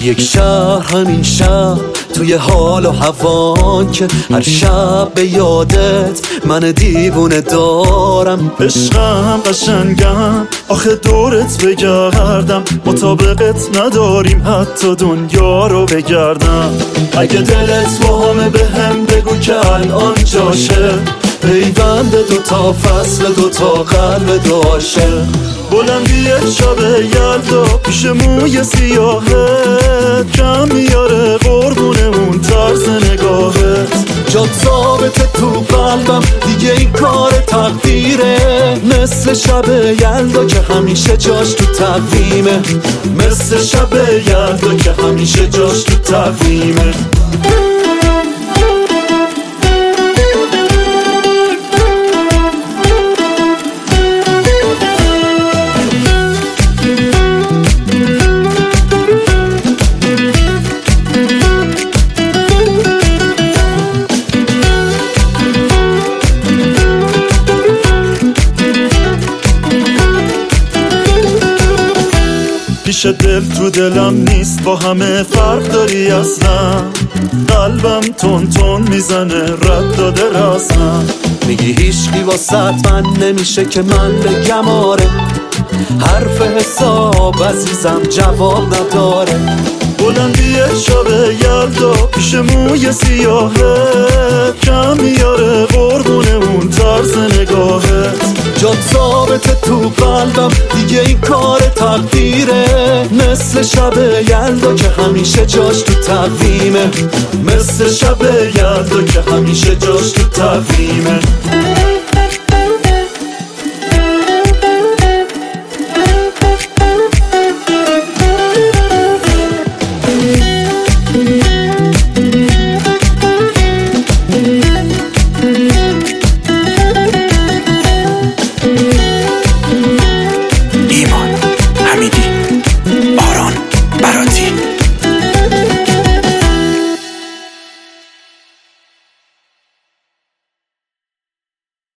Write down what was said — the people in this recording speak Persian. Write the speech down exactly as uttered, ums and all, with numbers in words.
یک شهر همین شهر توی حال و هوان که هر شب به یادت من دیوونه دارم. عشقم قشنگم آخه دورت بگردم، مطابقت نداریم حتی دنیا رو بگردم. اگه دلت وهمه به هم بگو که الان جاشه، پیوند دوتا فصل دوتا قلب داشه. بلندی شب یلدا پیش موی سیاهت کم میاره قربون اون طرز نگاهت. جات ثابته تو قلبم دیگه این کار تقدیره، مثل شب یلدا که همیشه جاش تو تقویمه، مثل شب یلدا که همیشه جاش تو تقویمه. پیش دل تو دلم نیست، با همه فرق داری اصلا. قلبم تون تون میزنه رد داده رسما. میگی هیچکی واسط من نمیشه که من بگم آره، حرف حساب عزیزم جواب نداره. بلندی شب یلدا پیش موی سیاهت کم میاره قربون اون طرز نگاهت. جات ثابته تو قلبم دیگه این کار تقدیره، مثل شب یلدا که همیشه جاش تو تقویمه، مثل شب یلدا که همیشه جاش تو تقویمه.